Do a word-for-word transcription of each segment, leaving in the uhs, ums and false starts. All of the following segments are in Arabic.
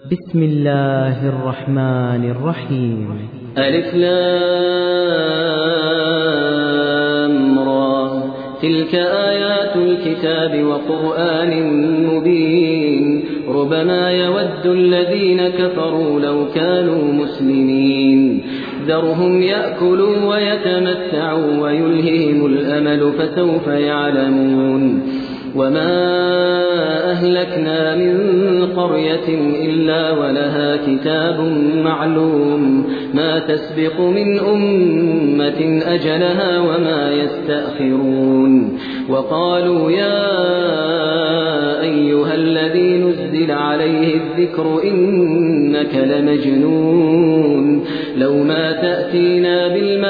بسم الله الرحمن الرحيم. ألف لام را، تلك آيات الكتاب وقرآن مبين. ربما يود الذين كفروا لو كانوا مسلمين. ذرهم يأكلوا ويتمتعوا ويلههم الأمل فسوف يعلمون. وما أهلكنا من قرية إلا ولها كتاب معلوم، ما تسبق من أمة أجلها وما يستأخرون. وقالوا يا أيها الذي نزل عليه الذكر إنك لمجنون، لو ما تأتينا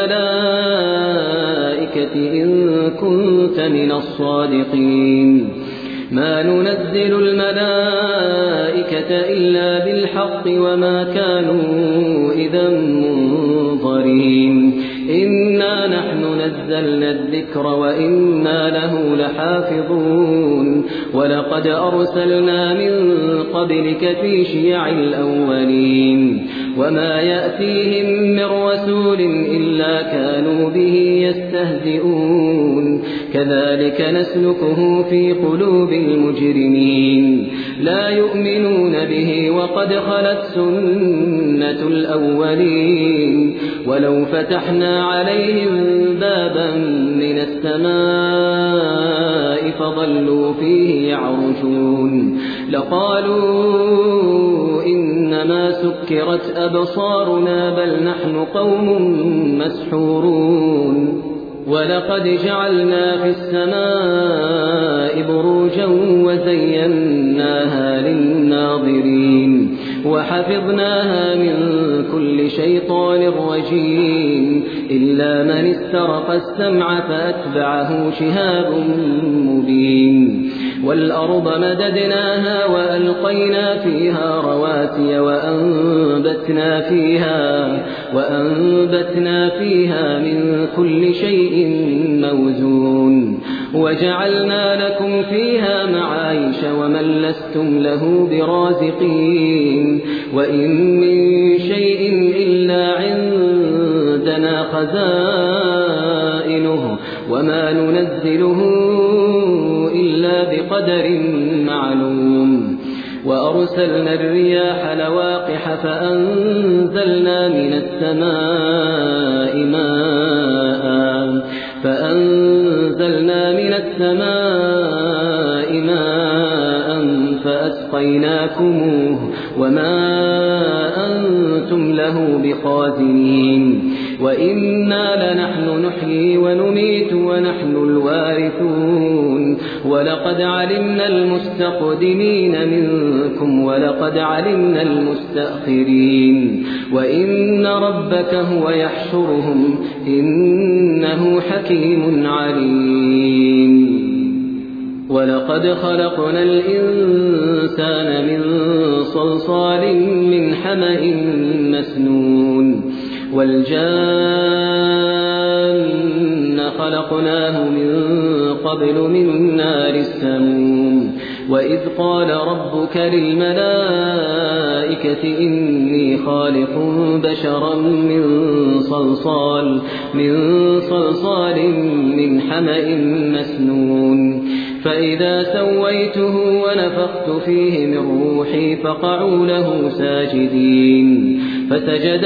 بالملائكة إن كنت من الصادقين. ما ننزل الملائكة إلا بالحق وما كانوا إذا منظرين. إنا نحن نزلنا الذكر وإنا له لحافظون. ولقد أرسلنا من قبلك في شيع الأولين، وما يأتيهم من رسول إلا كانوا به يستهزئون. كذلك نسلكه في قلوب المجرمين، لا يؤمنون به وقد خلت سنة الأولين. ولو فتحنا عليهم بابا من السماء فظلوا فيه يعرجون لقالوا إنما سكرت أبصارنا بل نحن قوم مسحورون. ولقد جعلنا في السماء بروجا وزيناها للناظرين وحفظناها من كل شيطان رجيم إلا من استرق السمع فأتبعه شهاب مبين. والأرض مددناها وألقينا فيها رواسي وأنبتنا فيها, وأنبتنا فيها من كل شيء موزون وجعلنا لكم فيها معايش ومن لستم له برازقين. وإن من شيء إلا عندنا خزائنه وما ننزله إلا بقدر معلوم. وأرسلنا الرياح لواقح فأنزلنا من السماء ماء فأنزلنا من السماء ماء فأسقيناكموه وما أنتم له بخازنين. وإنا لنحن نحيي ونميت ونحن الوارثون. ولقد علمنا المستقدمين منكم ولقد علمنا المستأخرين. وإن ربك هو يحشرهم إنه حكيم عليم. ولقد خلقنا الإنسان من صلصال من حمأ مسنون والجان خلقناه من قبل من نار السموم. وإذ قال ربك للملائكة إني خالق بشرا من صلصال من صلصال من حمأ مسنون فإذا سويته ونفخت فيه من روحي فقعوا له ساجدين. فسجد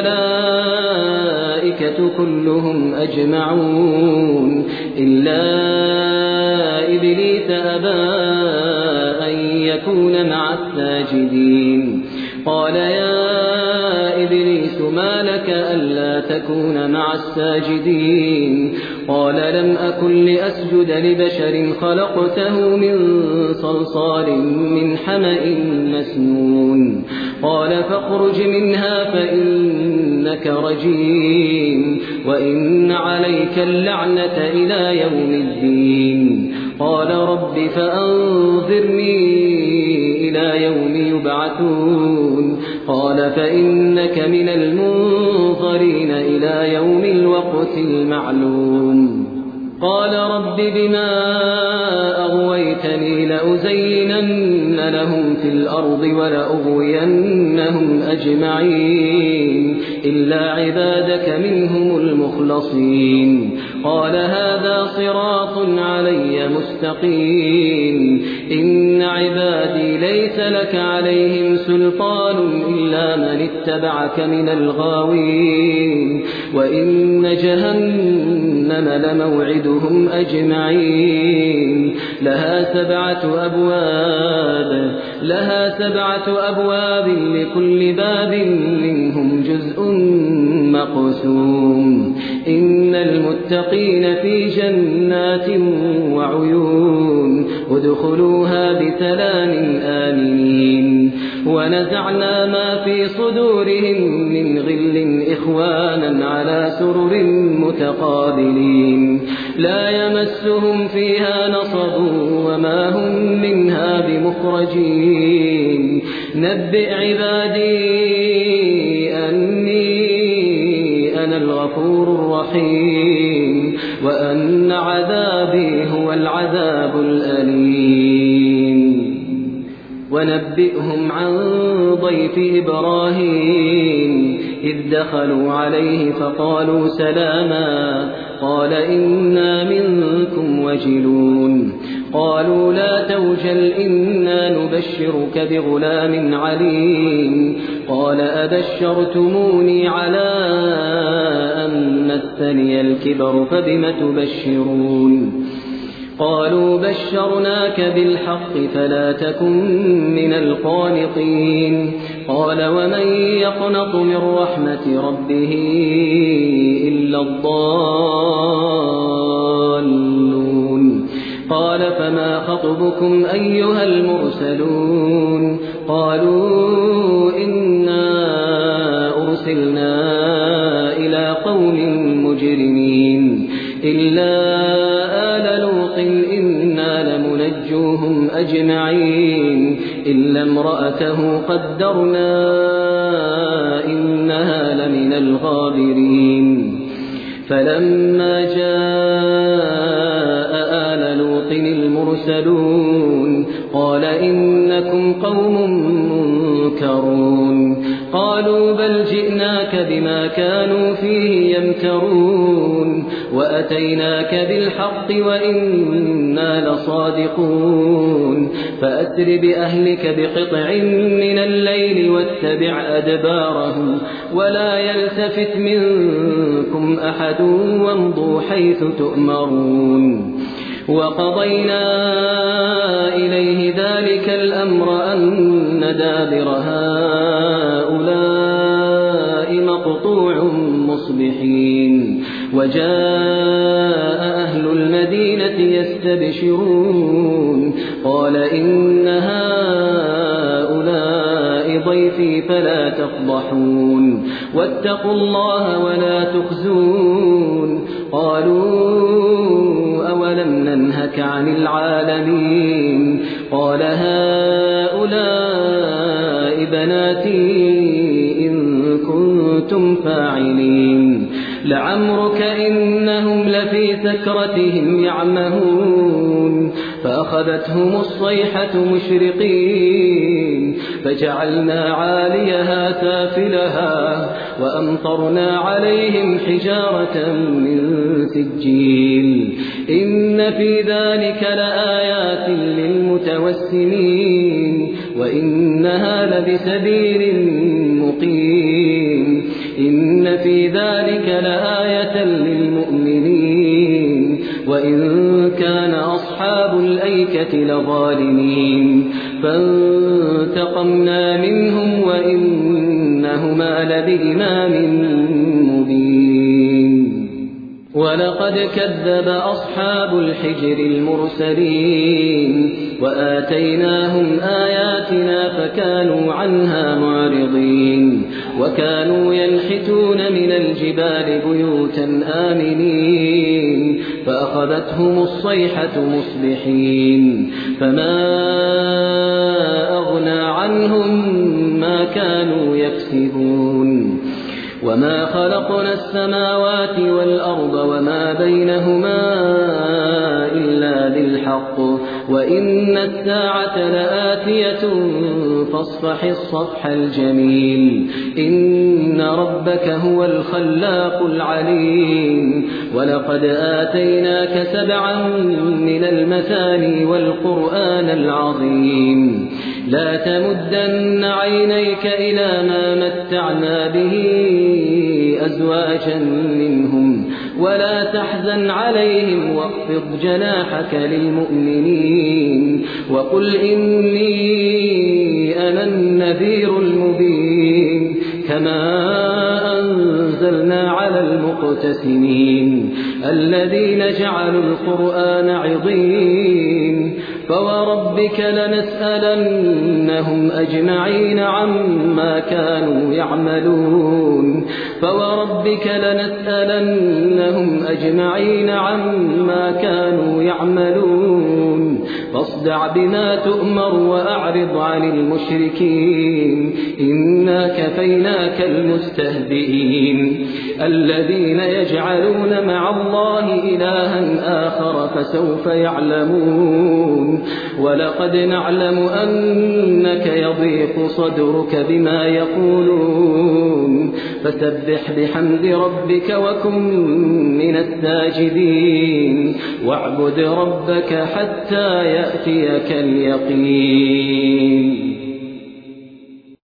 الملائكة كلهم أجمعون إلا إبليس أبى أن يكون مع الساجدين. قال يا إبليس ما لك ألا تكون مع الساجدين؟ قال لم أكن لأسجد لبشر خلقته من صلصال من حمأ مسنون. قال فاخرج منها فإنك رجيم وإن عليك اللعنة إلى يوم الدين. قال رب فأنظرني إلى يوم يبعثون. قال فإنك من المنظرين إلى يوم الوقت المعلوم. قال رب بما أغويتني لأزينن لهم في الأرض ولأغوينهم أجمعين إلا عبادك منهم المخلصين قال هذا صراط علي مستقيم إن عبادي ليس لك عليهم سلطان إلا من اتبعك من الغاوين وإن جهنم لموعدهم أجمعين لها سبعة أبواب لها سبعة أبواب لكل باب منهم جزء مقسوم إن المتقين في جنات وعيون ادخلوها بسلام آمنين ونزعنا ما في صدورهم من غل إخوانا على سرر متقابلين لا يمسهم فيها نصب وما هم منها بمخرجين نبئ عبادي أني أنا الغفور الرحيم وأن عذابي هو العذاب الأليم ونبئهم عن ضيف إبراهيم إذ دخلوا عليه فقالوا سلاما قال إنا منكم وجلون قالوا لا توجل إنا نبشرك بغلام عليم قال أبشرتموني على أن مسني الكبر فبم تبشرون قالوا بشرناك بالحق فلا تكن من القانطين قال ومن يقنط من رحمة ربه إلا الضالون قال فما خطبكم أيها المرسلون قالوا إنا أرسلنا إلى قوم مجرمين إلا آل لوط إنا لمنجوهم أجمعين إلا امرأته قدرنا إنها لمن الغابرين فلما جاء آل لوط المرسلون قال إنكم قوم منكرون قالوا بل جئناك بما كانوا فيه يمترون وأتيناك بالحق وإنا لصادقون فأسر بأهلك بقطع من الليل واتبع أدبارهم ولا يلتفت منكم أحد وامضوا حيث تؤمرون وقضينا إليه ذلك الأمر أن دابر هؤلاء مقطوع مصبحين وجاء أهل المدينة يستبشرون قال إن هؤلاء ضيفي فلا تفضحون واتقوا الله ولا تخزون قالوا أولم ننهك عن العالمين قال هؤلاء بناتي إن كنتم فاعلين لعمرك إنهم لفي سكرتهم يعمهون فأخذتهم الصيحة مشرقين فجعلنا عاليها سافلها وأمطرنا عليهم حجارة من سجيل إن في ذلك لآيات للمتوسمين وإنها لبسبيل مقيم إن في ذلك لآية للمؤمنين وإن كان أصحاب الأيكة لظالمين فانتقمنا منهم وإنهما لبإمام مبين ولقد كذب أصحاب الحجر المرسلين وآتيناهم آياتنا فكانوا عنها معرضين وكانوا ينحتون من الجبال بيوتا آمنين فأخذتهم الصيحة مصبحين فما أغنى عنهم ما كانوا يكسبون وما خلقنا السماوات والأرض وما بينهما إلا بالحق وإن الساعة لآتية فاصفح الصفح الجميل إن ربك هو الخلاق العليم ولقد آتيناك سبعا من المثاني والقرآن العظيم لا تمدن عينيك إلى ما متعنا به أزواجا منهم ولا تحزن عليهم واخفض جناحك للمؤمنين وقل إني أنا النذير المبين كما أنزلنا على المقتسمين الذين جعلوا القرآن عضين فوربك لنسألنهم أجمعين عما كانوا يعملون فوربك لنسألنهم أجمعين عما كانوا يعملون فاصدع بما تؤمر وأعرض عن المشركين إنا كفيناك المستهزئين الذين يجعلون مع الله إلها آخر فسوف يعلمون ولقد نعلم أنك يضيق صدرك بما يقولون فسبح بحمد ربك وكن من الساجدين واعبد ربك حتى يأتيك اليقين.